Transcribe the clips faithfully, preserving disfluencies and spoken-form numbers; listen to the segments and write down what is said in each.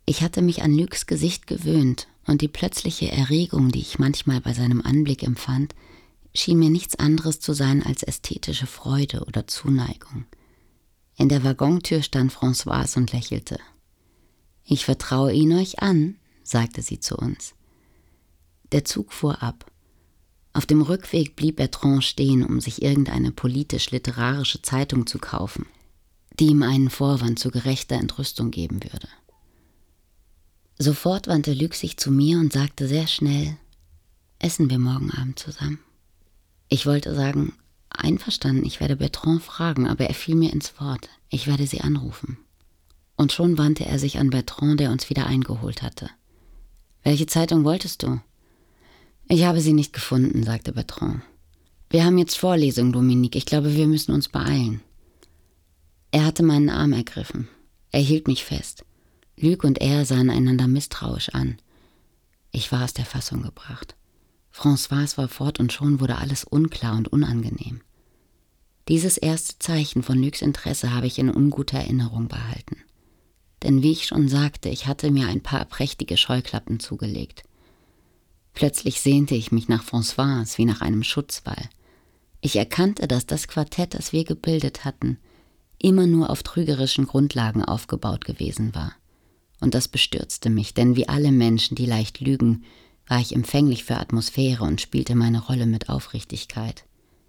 Ich hatte mich an Lucs Gesicht gewöhnt, und die plötzliche Erregung, die ich manchmal bei seinem Anblick empfand, schien mir nichts anderes zu sein als ästhetische Freude oder Zuneigung. In der Waggontür stand Françoise und lächelte. »Ich vertraue ihn euch an«, sagte sie zu uns. Der Zug fuhr ab. Auf dem Rückweg blieb Bertrand stehen, um sich irgendeine politisch-literarische Zeitung zu kaufen, die ihm einen Vorwand zu gerechter Entrüstung geben würde. Sofort wandte Luc sich zu mir und sagte sehr schnell, »Essen wir morgen Abend zusammen?« Ich wollte sagen, einverstanden, ich werde Bertrand fragen, aber er fiel mir ins Wort, ich werde sie anrufen. Und schon wandte er sich an Bertrand, der uns wieder eingeholt hatte. »Welche Zeitung wolltest du?« »Ich habe sie nicht gefunden«, sagte Bertrand. »Wir haben jetzt Vorlesung, Dominique, ich glaube, wir müssen uns beeilen.« Er hatte meinen Arm ergriffen. Er hielt mich fest. Luc und er sahen einander misstrauisch an. Ich war aus der Fassung gebracht. Françoise war fort und schon wurde alles unklar und unangenehm. Dieses erste Zeichen von Lucs Interesse habe ich in unguter Erinnerung behalten. Denn wie ich schon sagte, ich hatte mir ein paar prächtige Scheuklappen zugelegt. Plötzlich sehnte ich mich nach Françoise wie nach einem Schutzwall. Ich erkannte, dass das Quartett, das wir gebildet hatten, immer nur auf trügerischen Grundlagen aufgebaut gewesen war. Und das bestürzte mich, denn wie alle Menschen, die leicht lügen, war ich empfänglich für Atmosphäre und spielte meine Rolle mit Aufrichtigkeit.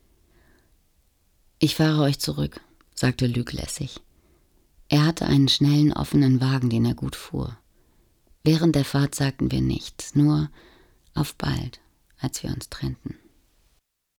»Ich fahre euch zurück«, sagte Luc lässig. Er hatte einen schnellen, offenen Wagen, den er gut fuhr. Während der Fahrt sagten wir nichts, nur auf bald, als wir uns trennten.